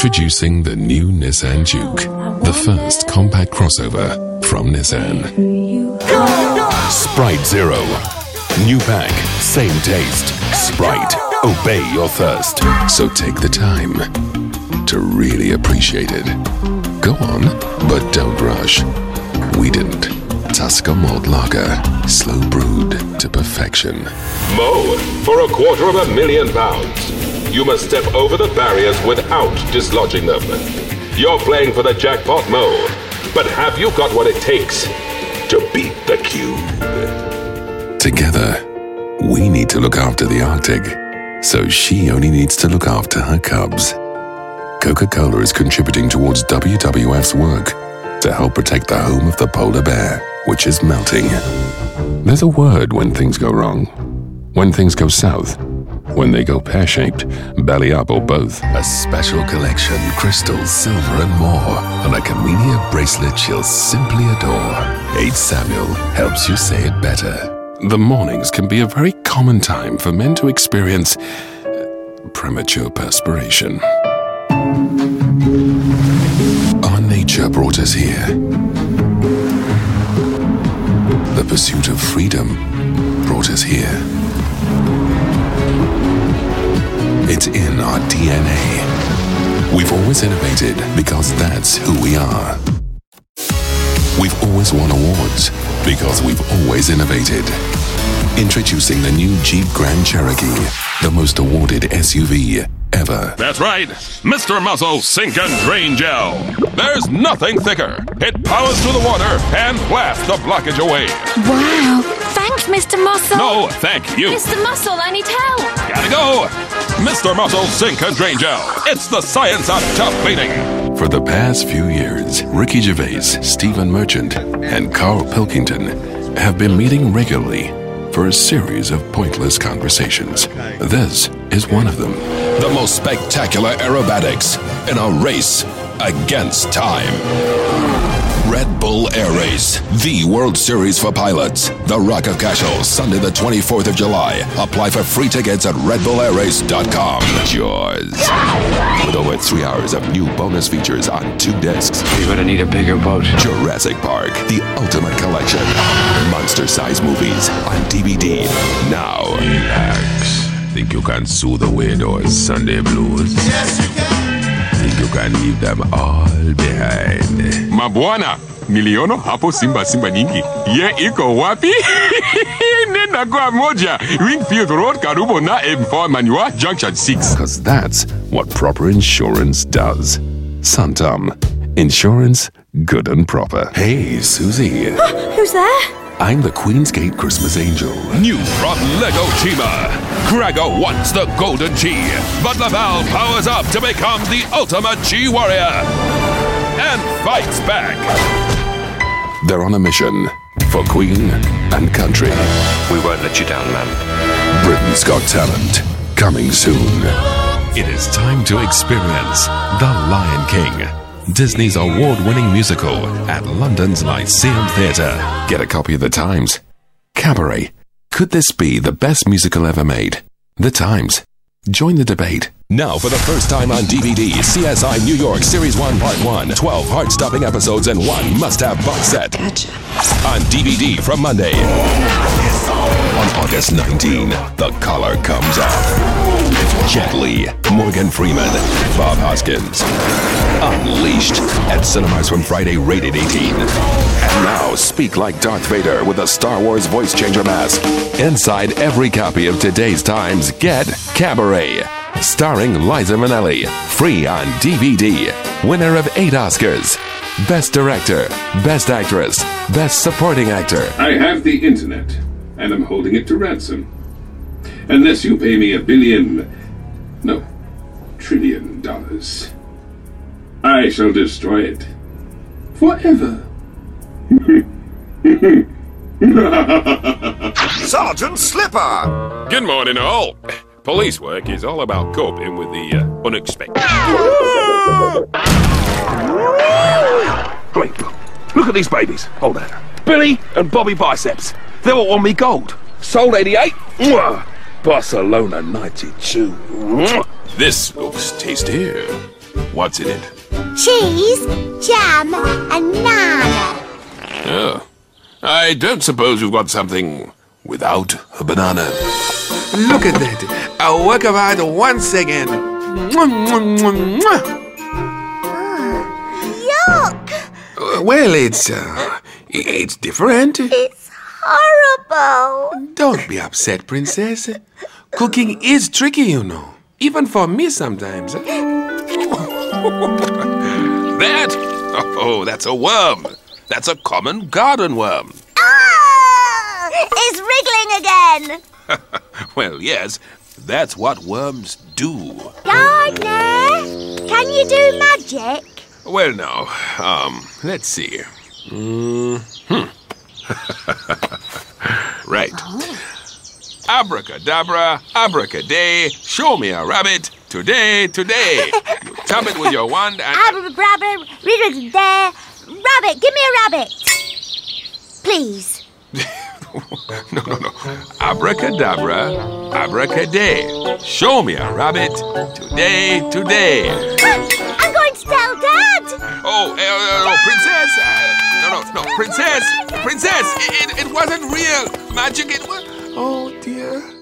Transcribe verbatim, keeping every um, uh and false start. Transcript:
Introducing the new Nissan Juke, the first compact crossover from Nissan. Sprite Zero. New pack, same taste. Sprite, obey your thirst. So take the time to really appreciate it. Go on, but don't rush. We didn't. Tusker Malt Lager, slow brewed to perfection. Mo, for a quarter of a million pounds, you must step over the barriers without dislodging them. You're playing for the jackpot, Mo, but have you got what it takes to beat the cube? Together, we need to look after the Arctic, so she only needs to look after her cubs. Coca-Cola is contributing towards W W F's work to help protect the home of the polar bear, which is melting. There's a word when things go wrong. When things go south. When they go pear-shaped, belly up or both. A special collection, crystals, silver and more on a Camellia bracelet she'll simply adore. eight Samuel helps you say it better. The mornings can be a very common time for men to experience premature perspiration. Our nature brought us here. The pursuit of freedom brought us here. It's in our D N A. We've always innovated because that's who we are. We've always won awards because we've always innovated. Introducing the new Jeep Grand Cherokee, the most awarded S U V ever. That's right, Mister Muscle Sink and Drain Gel. There's nothing thicker. It powers through the water and blasts the blockage away. Wow, thanks, Mister Muscle. No, thank you. Mister Muscle, I need help. Gotta go. Mister Muscle Sink and Drain Gel. It's the science of tough cleaning. For the past few years, Ricky Gervais, Stephen Merchant, and Carl Pilkington have been meeting regularly for a series of pointless conversations. This is one of them. The most spectacular aerobatics in a race against time. Red Bull Air Race, the World Series for pilots. The Rock of Cashel, Sunday the twenty-fourth of July. Apply for free tickets at red bull air race dot com. Jaws. With over three hours of new bonus features on two discs. You're gonna need a bigger boat. Jurassic Park, the ultimate collection. Monster-sized movies on D V D now. Relax. Think you can soothe away those Sunday blues? Yes, you can. Think you can leave them all behind? Mabwana, niliona hapo simba simba nyingi. Ye iko wapi? Nenda kwa moja. Wingfield Road, karibu na M four Manual, Junction six. Because that's what proper insurance does. Santam. Insurance good and proper. Hey, Susie. Who's there? I'm the Queensgate Christmas Angel. New from Lego Chima. Gregor wants the golden G, but Laval powers up to become the ultimate G warrior and fights back. They're on a mission for Queen and country. We won't let you down, man. Britain's Got Talent, coming soon. It is time to experience The Lion King, Disney's award-winning musical at London's Lyceum Theatre. Get a copy of The Times. Cabaret. Could this be the best musical ever made? The Times. Join the debate. Now for the first time on D V D, C S I New York Series one Part one. twelve heart-stopping episodes and one must-have box set. Gotcha. On D V D from Monday. On August nineteenth, the collar comes off. Jet Li, Morgan Freeman, Bob Hoskins. Unleashed at cinemas from Friday, rated eighteen. And now speak like Darth Vader with a Star Wars voice changer mask. Inside every copy of today's Times, get Cabaret. Starring Liza Minnelli. Free on D V D. Winner of eight Oscars. Best Director, Best Actress, Best Supporting Actor. I have the internet, and I'm holding it to ransom. Unless you pay me a billion, no, trillion dollars, I shall destroy it. Forever. Sergeant Slipper! Good morning, all. Police work is all about coping with the uh, unexpected. Great. Look at these babies. Hold on. Billy and Bobby Biceps. They all want me gold. Sold eighty-eight. Barcelona ninety-two. This looks tasty. What's in it? Cheese, jam, and nana. Oh. I don't suppose you've got something without a banana. Look at that. A work of art once again. Mwah, mwah, mwah, mwah. Yuck! Uh, well, it's, uh, it's different. It's horrible. Don't be upset, Princess. Cooking is tricky, you know. Even for me sometimes. That? Oh, that's a worm. That's a common garden worm. Ah! It's wriggling again. Well, yes, that's what worms do. Gardener, can you do magic? Well, now, um, let's see. Mm-hmm. Right. Oh. Abracadabra, abracaday, show me a rabbit, today, today. You tap it with your wand and... Abracadabra, riddle there. Rabbit, give me a rabbit. Please. No, no, no. Abracadabra, abracaday, show me a rabbit, today, today. I'm going to tell Dad. Oh, uh, uh, princess. Uh, no, no, no, princess. Princess, it, it, it wasn't real. Magic, it was... Oh, dear.